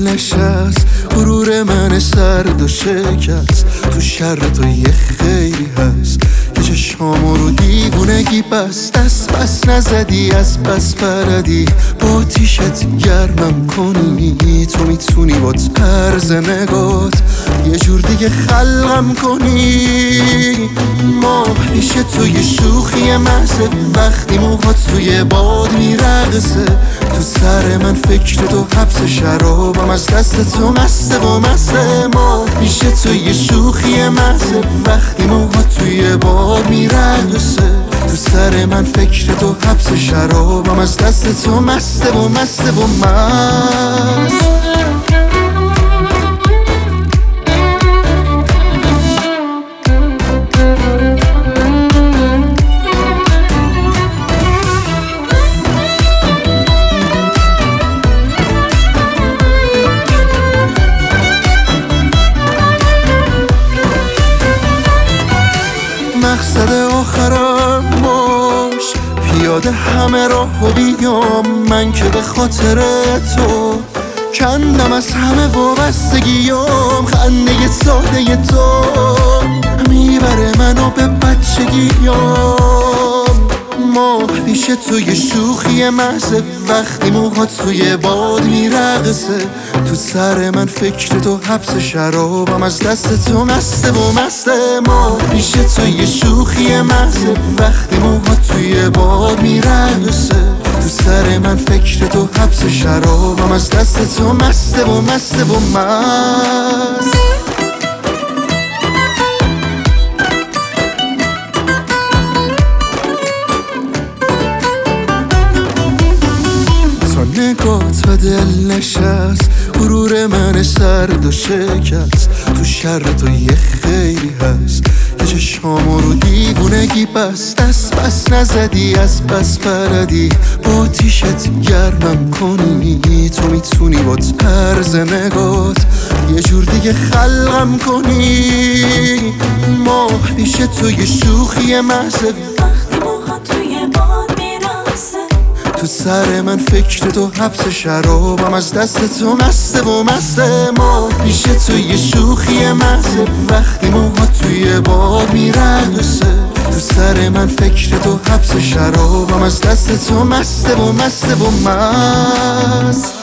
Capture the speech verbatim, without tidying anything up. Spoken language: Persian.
نشست، غرور من سرد و شکست. تو شر تو یه خیلی هست که چشامو رو دیوونگی بست. دست بس نزدی از بس بردی، با تیشت گرمم کنی. تو میتونی با طرز نگات یه جور دیگه خلقم کنی. ما پیش تو یه شوخی محضه، وقتی موهات توی باد میرقصه. تو سر من فکر تو حبس شرابم، از دست تو مسته و مسته. ما پیش تو یه شوخی محضه، وقتی موهات توی باد میرقصه. تو سر من فکر تو حبس شرابم، از دست تو مسته و مسته و مست. مقصد آخرم باش، پیاده همه راهو بیام. من که به خاطر تو کندم از همه وابستگیام. خنده ساده تو میبره منو به بچگیام. ما پیش تو یه شوخی محضه، وقتی موهات توی باد میرقصه. تو سر من فکر تو حبس شرابم، از دست تو مسته و مسته. ما پیش تو یه شوخی محضه، وقتی موهات توی باد میرقصه. تو سر من فکر تو حبس شرابم، از دست تو مسته و مسته و مست. نگات به دل نشست، غرور من سرد و شکست. تو شر تو یه خیلی هست که چشامو رو دیوونگی بست. دست بس نزدی از بس بردی، با تیشت گرمم کنی. تو میتونی با طرز نگات یه جور دیگه خلقم کنی. ما پیش تو یه شوخی محضه، وقتی موهات توی باد میرقصه. تو سر من فکر تو حبس شرابم، از دست تو مسته و مسته. ما پیش تو یه شوخی محضه، وقتی موهات توی باد میرقصه. تو سر من فکر تو حبس شرابم، از دست تو مسته و مسته و مست.